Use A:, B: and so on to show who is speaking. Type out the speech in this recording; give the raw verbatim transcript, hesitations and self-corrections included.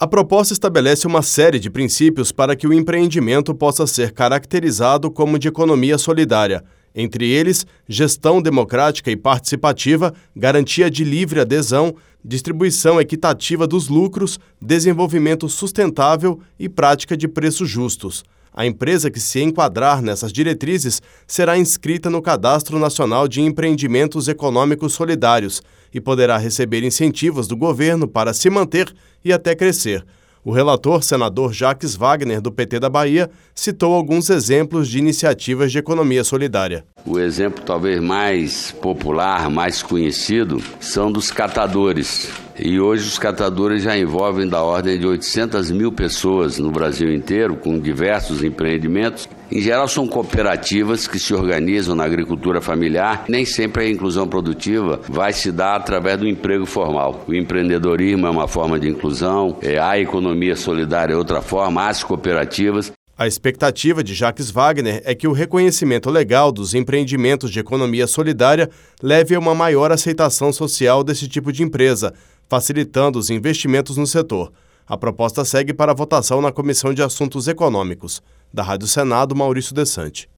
A: A proposta estabelece uma série de princípios para que o empreendimento possa ser caracterizado como de economia solidária. Entre eles, gestão democrática e participativa, garantia de livre adesão, distribuição equitativa dos lucros, desenvolvimento sustentável e prática de preços justos. A empresa que se enquadrar nessas diretrizes será inscrita no Cadastro Nacional de Empreendimentos Econômicos Solidários e poderá receber incentivos do governo para se manter e até crescer. O relator, senador Jacques Wagner, do P T da Bahia, citou alguns exemplos de iniciativas de economia solidária.
B: O exemplo talvez mais popular, mais conhecido, são dos catadores. E hoje os catadores já envolvem da ordem de oitocentas mil pessoas no Brasil inteiro, com diversos empreendimentos. Em geral são cooperativas que se organizam na agricultura familiar. Nem sempre a inclusão produtiva vai se dar através do emprego formal. O empreendedorismo é uma forma de inclusão, a economia solidária é outra forma, as cooperativas.
A: A expectativa de Jacques Wagner é que o reconhecimento legal dos empreendimentos de economia solidária leve a uma maior aceitação social desse tipo de empresa, facilitando os investimentos no setor. A proposta segue para votação na Comissão de Assuntos Econômicos. Da Rádio Senado, Maurício Desante.